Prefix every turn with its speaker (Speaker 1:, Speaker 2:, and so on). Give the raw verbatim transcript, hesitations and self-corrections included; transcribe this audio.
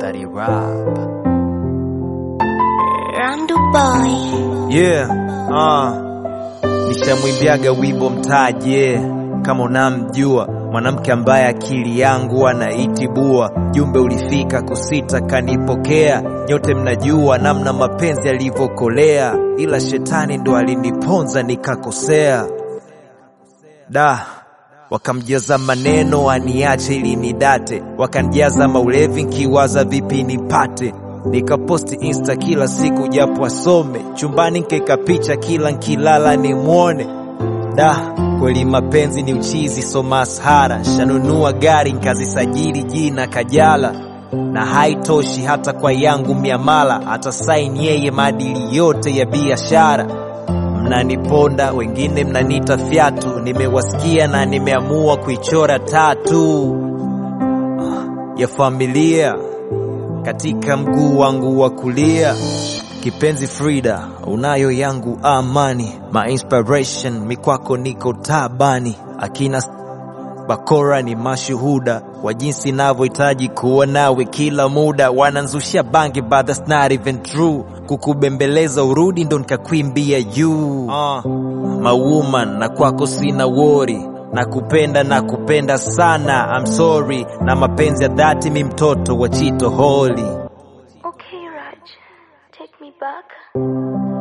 Speaker 1: Study rap.
Speaker 2: Randu boy.
Speaker 1: Yeah, uh nishamwimbiaga wimbo mtaje kama unamjua, mwanamke ambaye akili yangu anaitibua. Jumbe ulifika kusita kanipokea, nyote mnajua namna mapenzi yalivyokolea, ila shetani ndo aliniponza nikakosea. Da, wakamjaza maneno aniache ili nidate, wakanijaza maulevi nkiwaza vipi nipate. Nikaposti insta kila siku japo asome, chumbani nkeka picha kila nkilala ni muone. Da, kweli mapenzi ni uchizi so mashara, shanunua gari nkazisajili jina Kajala. Na haitoshi hata kwa yangu miamala, hata sign yeye maadili yote ya biashara. Mnaniponda, wengine mnanita fiatu, nimewasikia na nimeamua kuichora tatu ya familia katika mguu wangu wa kulia. Kipenzi Frida, unayo yangu amani, my inspiration mikwako niko tabani. Akina bakora ni mashuhuda wa jinsi navyohitaji kuwa nawe kila muda. Wananzushia bangi but that's not even true, kukubembeleza urudi ndo nikakwimbia you. uh, my woman, na kwako sina worry, nakupenda nakupenda sana, I'm sorry. Na mapenzi ya dhati mi mtoto wa Chito Holy.
Speaker 2: Okay Raj, take me back.